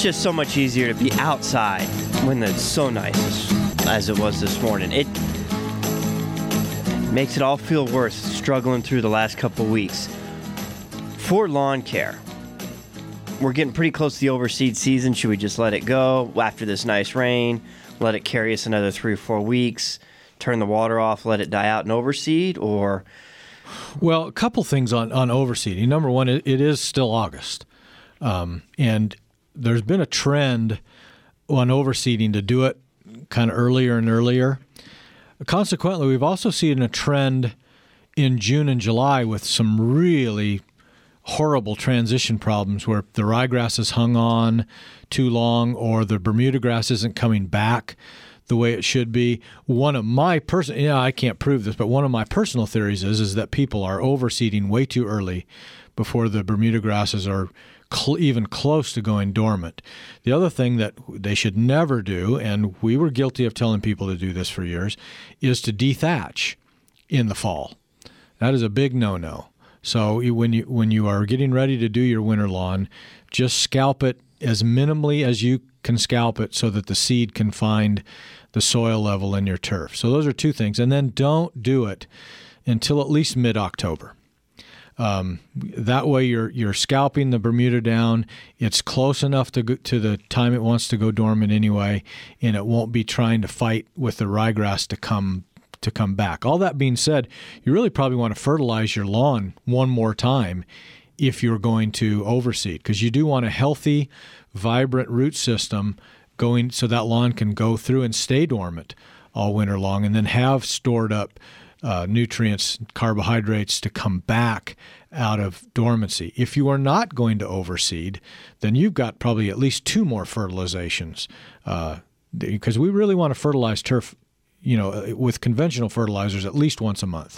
It's just so much easier to be outside when it's so nice as it was this morning. It makes it all feel worth struggling through the last couple weeks. For lawn care, we're getting pretty close to the overseed season. Should we just let it go after this nice rain? Let it carry us another 3 or 4 weeks? Turn the water off, let it die out and overseed? Or... Well, a couple things on overseeding. Number one, it is still August. And there's been a trend on overseeding to do it kind of earlier and earlier. Consequently, we've also seen a trend in June and July with some really horrible transition problems where the ryegrass is hung on too long or the Bermuda grass isn't coming back the way it should be. One of my I can't prove this, but one of my personal theories is that people are overseeding way too early before the Bermuda grasses are even close to going dormant. The other thing that they should never do, and we were guilty of telling people to do this for years, is to dethatch in the fall. That is a big no-no. So when you are getting ready to do your winter lawn, just scalp it as minimally as you can scalp it so that the seed can find the soil level in your turf. So those are two things. And then don't do it until at least mid-October. That way you're scalping the Bermuda down. It's close enough to the time it wants to go dormant anyway, and it won't be trying to fight with the ryegrass to come back. All that being said, you really probably want to fertilize your lawn one more time if you're going to overseed, because you do want a healthy, vibrant root system going so that lawn can go through and stay dormant all winter long and then have stored up nutrients, carbohydrates to come back out of dormancy. If you are not going to overseed, then you've got probably at least 2 more fertilizations because we really want to fertilize turf, with conventional fertilizers at least once a month.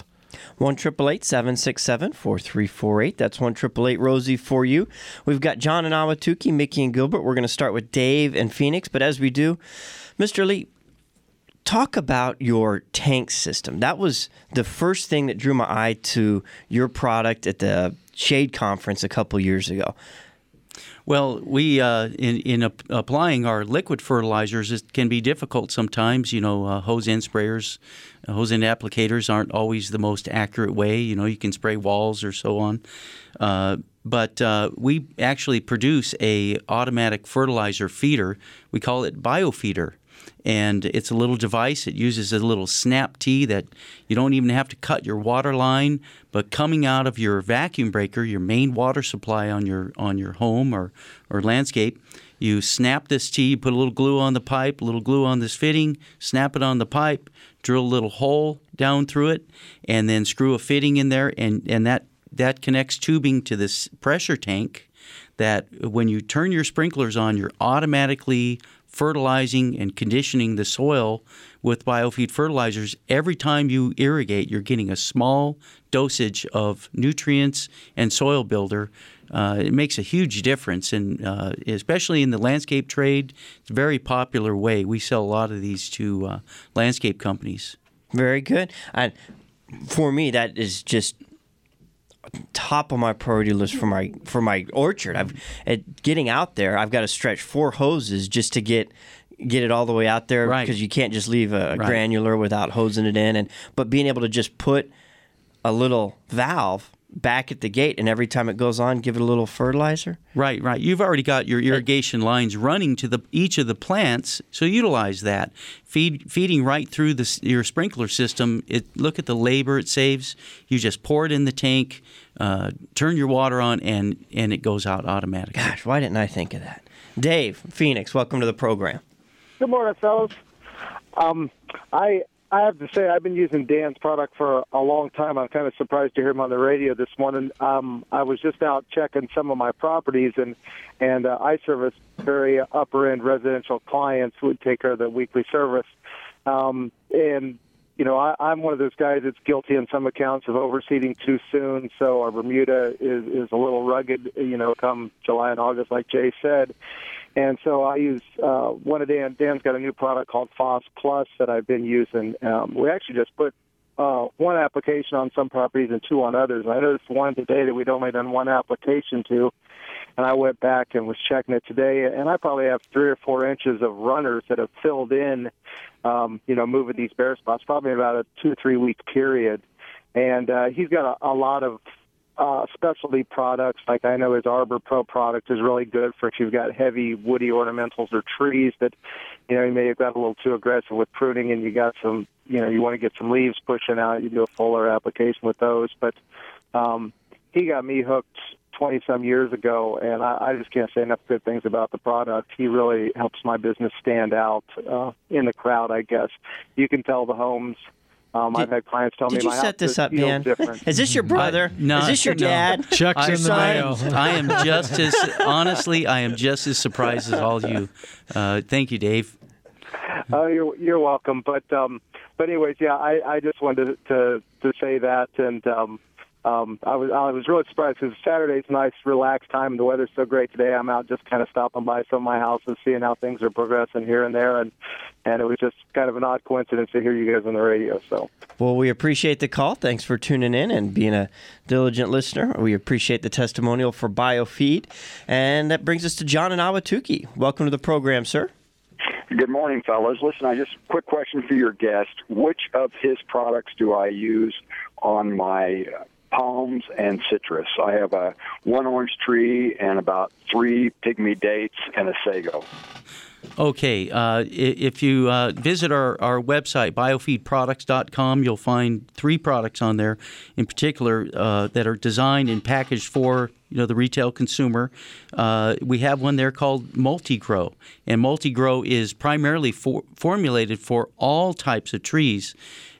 1-888-767-4348. That's 1-888-ROSIE for you. We've got John in Ahwatukee, Mickey and Gilbert. We're going to start with Dave in Phoenix. But as we do, Mr. Lee, talk about your tank system. That was the first thing that drew my eye to your product at the Shade Conference a couple years ago. Well, we in applying our liquid fertilizers, it can be difficult sometimes. Hose end sprayers, hose end applicators aren't always the most accurate way. You can spray walls or so on. But we actually produce a automatic fertilizer feeder. We call it BioFeeder. And it's a little device. It uses a little snap T that you don't even have to cut your water line, but coming out of your vacuum breaker, your main water supply on your home or landscape, you snap this T, you put a little glue on the pipe, a little glue on this fitting, snap it on the pipe, drill a little hole down through it, and then screw a fitting in there, and that connects tubing to this pressure tank that when you turn your sprinklers on, you're automatically fertilizing and conditioning the soil with biofeed fertilizers. Every time you irrigate, you're getting a small dosage of nutrients and soil builder. It makes a huge difference, and especially in the landscape trade, it's a very popular way. We sell a lot of these to landscape companies. Very good. For me, that is just top of my priority list for my orchard. Getting out there, I've got to stretch 4 hoses just to get it all the way out there, right, because you can't just leave a right, granular without hosing it in. But being able to just put a little valve back at the gate, and every time it goes on, give it a little fertilizer. Right. You've already got your irrigation lines running to each of the plants, so utilize that. Feeding right through your sprinkler system. Look at the labor it saves. You just pour it in the tank, turn your water on, and it goes out automatically. Gosh, why didn't I think of that? Dave, Phoenix, welcome to the program. Good morning, fellas. I have to say, I've been using Dan's product for a long time. I'm kind of surprised to hear him on the radio this morning. I was just out checking some of my properties, and I service very upper-end residential clients who would take care of the weekly service. I'm one of those guys that's guilty on some accounts of overseeding too soon, so our Bermuda is a little rugged, come July and August, like Jay said. And so I use one of Dan's got a new product called Phos Plus that I've been using. We actually just put 1 application on some properties and 2 on others. And I noticed one today that we'd only done 1 application to. And I went back and was checking it today, and I probably have 3 or 4 inches of runners that have filled in, moving these bare spots, probably about a 2 or 3 week period. And he's got a lot of specialty products. Like I know his Arbor Pro product is really good for if you've got heavy woody ornamentals or trees that, you may have got a little too aggressive with pruning and you got some, you want to get some leaves pushing out. You do a fuller application with those. But he got me hooked 20-some years ago, and I just can't say enough good things about the product. He really helps my business stand out in the crowd, I guess. You can tell the homes. I've had clients tell me, did you my set house this up, Dan? different. Is this your brother? No, is this your dad? Check's in the mail. I am just as honestly, I am just as surprised as all of you. Thank you, Dave. You're welcome. But anyways, yeah, I just wanted to say that, and I was really surprised because Saturday's a nice, relaxed time, and the weather's so great today. I'm out just kind of stopping by some of my houses, seeing how things are progressing here and there, and it was just kind of an odd coincidence to hear you guys on the radio. So, well, we appreciate the call. Thanks for tuning in and being a diligent listener. We appreciate the testimonial for BioFeed, and that brings us to John in Ahwatukee. Welcome to the program, sir. Good morning, fellas. Listen, quick question for your guest. Which of his products do I use on my palms and citrus? I have one orange tree and about 3 pygmy dates and a sago. Okay, if you visit our website, biofeedproducts.com, you'll find 3 products on there in particular that are designed and packaged for the retail consumer. We have one there called MultiGrow, and MultiGrow is primarily formulated for all types of trees.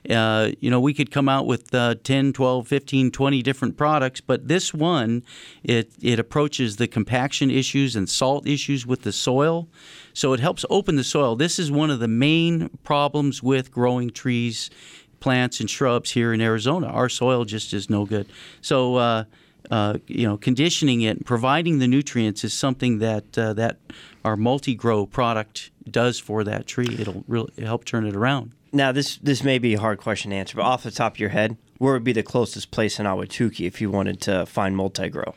We could come out with 10, 12, 15, 20 different products, but this one, it approaches the compaction issues and salt issues with the soil. So it helps open the soil. This is one of the main problems with growing trees, plants, and shrubs here in Arizona. Our soil just is no good. So, conditioning it and providing the nutrients is something that our MultiGrow product does for that tree. It'll really help turn it around. Now, this may be a hard question to answer, but off the top of your head, where would be the closest place in Ahwatukee if you wanted to find MultiGrow?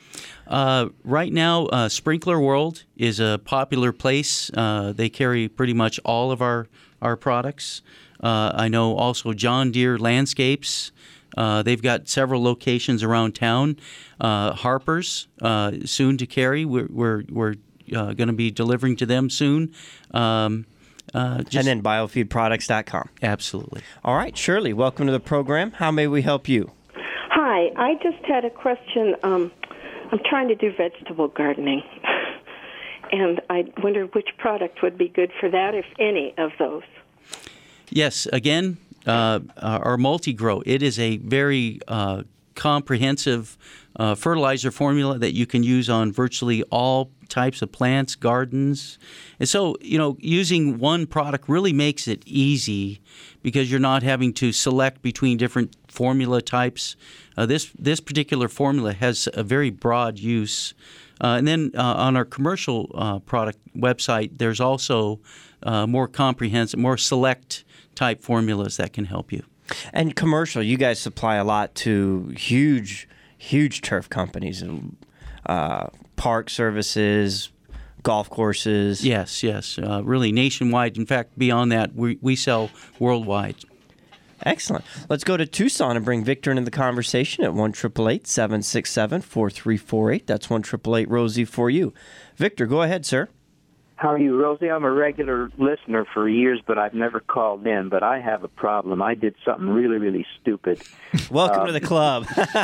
Right now, Sprinkler World is a popular place. They carry pretty much all of our products. I know also John Deere Landscapes. They've got several locations around town. Harper's, soon to carry. We're going to be delivering to them soon. And then biofeedproducts.com. Absolutely. All right, Shirley, welcome to the program. How may we help you? Hi, I just had a question. I'm trying to do vegetable gardening, and I wondered which product would be good for that, if any of those. Yes, again, our MultiGrow, it is a very comprehensive fertilizer formula that you can use on virtually all types of plants, gardens. And so, using one product really makes it easy because you're not having to select between different formula types. This particular formula has a very broad use. And then on our commercial product website, there's also more comprehensive, more select type formulas that can help you. And commercial, you guys supply a lot to huge turf companies, park services, golf courses. Yes, really nationwide. In fact, beyond that, we sell worldwide. Excellent. Let's go to Tucson and bring Victor into the conversation at 1-888-767-4348. That's 1-888-ROSIE for you. Victor, go ahead, sir. How are you, Rosie? I'm a regular listener for years, but I've never called in. But I have a problem. I did something really, really stupid. Welcome to the club.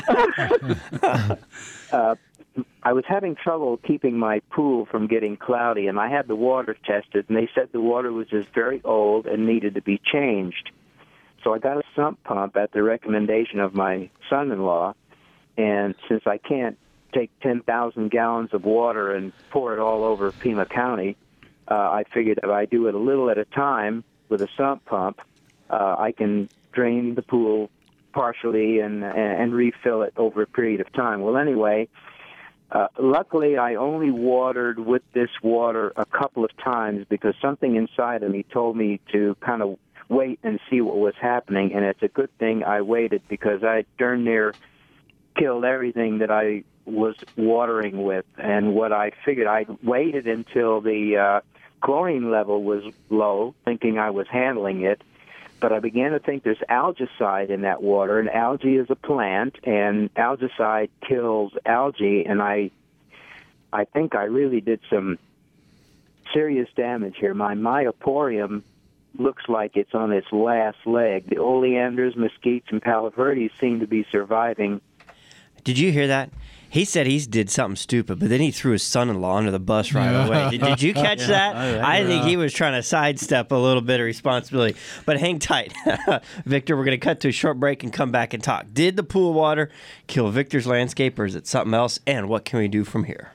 I was having trouble keeping my pool from getting cloudy, and I had the water tested, and they said the water was just very old and needed to be changed. So I got a sump pump at the recommendation of my son-in-law, and since I can't take 10,000 gallons of water and pour it all over Pima County, I figured if I do it a little at a time with a sump pump, I can drain the pool partially and refill it over a period of time. Well, anyway, luckily I only watered with this water a couple of times because something inside of me told me to kind of wait and see what was happening, and it's a good thing I waited because I darn near killed everything that I was watering with. And what I figured, I waited until the chlorine level was low, thinking I was handling it. But I began to think there's algicide in that water, and algae is a plant, and algicide kills algae, and I think I really did some serious damage here. My myoporium looks like it's on its last leg. The oleanders, mesquites, and palo verdes seem to be surviving. Did you hear that? He said he did something stupid, but then he threw his son-in-law under the bus right away. Did you catch that? I think he was trying to sidestep a little bit of responsibility. But hang tight. Victor, we're going to cut to a short break and come back and talk. Did the pool water kill Victor's landscape, or is it something else? And what can we do from here?